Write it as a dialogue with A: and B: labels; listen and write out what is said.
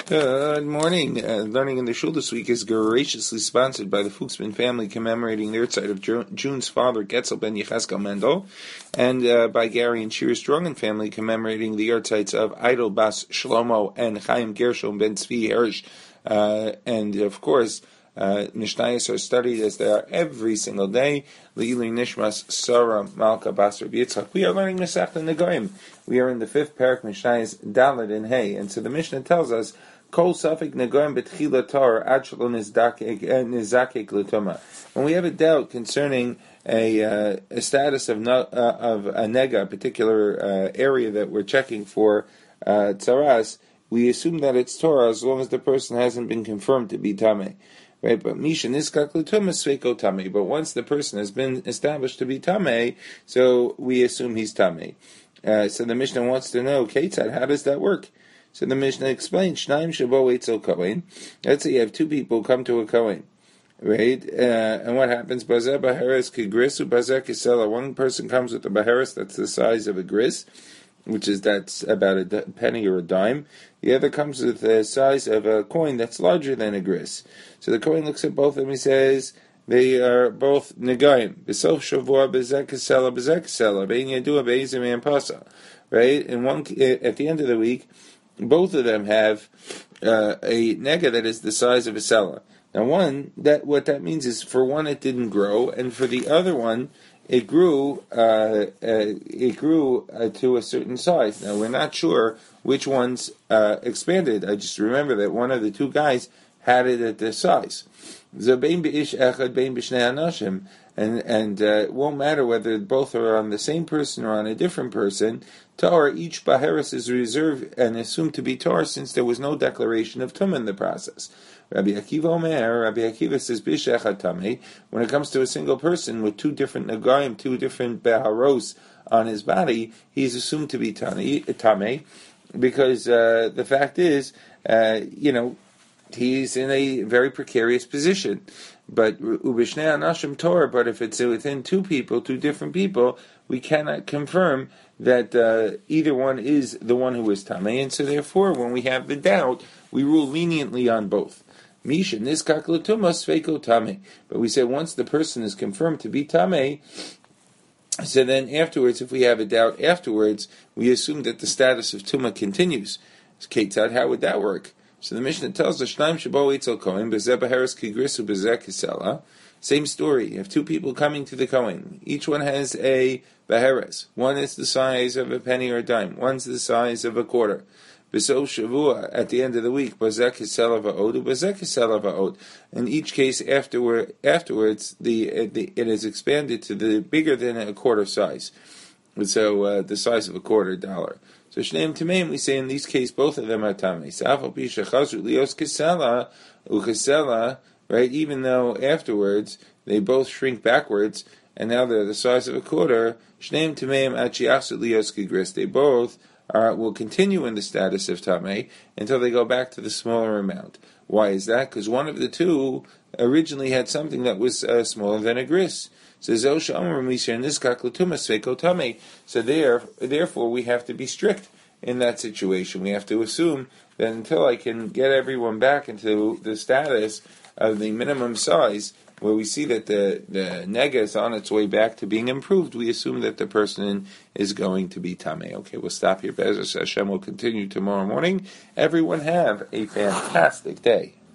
A: Good morning. Learning in the Shul this week is graciously sponsored by the Fuchsman family commemorating their side of June's father, Getzel ben Yecheskel Mendel, and by Gary and Shira Strongen family commemorating the yahrzeits of Idol Bas Shlomo and Chaim Gershom ben Tzvi Hirsch. And of course, Mishnayos are studied as they are every single day. Le'ilui Nishmas Sarah Malka Basar B'Yitzchak. We are learning Masechta Negoim. We are in the fifth parak Mishnayos Daled and Hey, and so the Mishnah tells us Kol Safik Negoim B'Tchila Tar Ad Shelo Nizakek L'Tuma. When we have a doubt concerning a status of a nega, a particular area that we're checking for tzaras, we assume that it's Torah as long as the person hasn't been confirmed to be tamei. Right, but Misha Niskak L'Tuma Sveiko Tamei. But once the person has been established to be Tamei, so we assume he's Tamei. So the Mishnah wants to know, Ketzad, how does that work? So the Mishnah explains, Shnaim Shabo Eitzel Kohen. Let's say you have two people come to a Kohen. Right? And what happens? Bazeh Baharis Kigrisu Bazeh Kisela. One person comes with a Baharis that's the size of a gris, that's about a penny or a dime. The other comes with the size of a coin that's larger than a gris. So the Kohen looks at both of them. He says they are both negayim. B'sof shavua b'zeh kasela b'zeh kasela bein yadua be'ezim and pasa. Right? And at the end of the week, both of them have a nega that is the size of a sela. Now, what that means is for one it didn't grow, and for the other one it grew to a certain size. Now we're not sure which one's expanded. I just remember that one of the two guys had it at this size. And it won't matter whether both are on the same person or on a different person. Tar, each Baharis is reserved and assumed to be Tar since there was no declaration of Tum in the process. Rabbi Akiva says, Bishechat Tamei, when it comes to a single person with two different Nagayim, two different Baharos on his body, he's assumed to be Tamei, because the fact is, he's in a very precarious position. But Ubishnei Anashim Torah, but if it's within two different people, we cannot confirm that either one is the one who is Tamei, and so therefore, when we have the doubt, we rule leniently on both. Misha Niskak L'Tuma Sveiko Tamei. But we say once the person is confirmed to be Tamei, so then afterwards, if we have a doubt afterwards, we assume that the status of Tuma continues. Ketzad, how would that work? So the Mishnah tells us, Shnaim Shabo Eitzel Kohen, Bezeh Baharis Kigrisu Bezeh Kisela. Same story. You have two people coming to the Kohen. Each one has a Baharis. One is the size of a penny or a dime. One's the size of a quarter. Beso Shavua, at the end of the week, Bezeh Kisela Va'od, Bezeh Kisela Va'od. In each case, afterwards, it is expanded to the bigger than a quarter size. So the size of a $quarter. So Shneim Tameim, we say in these cases both of them are Tamei. Sa'afal pi shechazru lios kesela ukesela, right? Even though afterwards they both shrink backwards and now they're the size of a quarter. Shneim Tameim achiachsu lios kigris. They both will continue in the status of Tamei until they go back to the smaller amount. Why is that? Because one of the two originally had something that was smaller than a gris. So therefore we have to be strict in that situation. We have to assume that until I can get everyone back into the status of the minimum size, where we see that the nega is on its way back to being improved, we assume that the person is going to be tamei. Okay, we'll stop here. Be'ezus Hashem will continue tomorrow morning. Everyone have a fantastic day.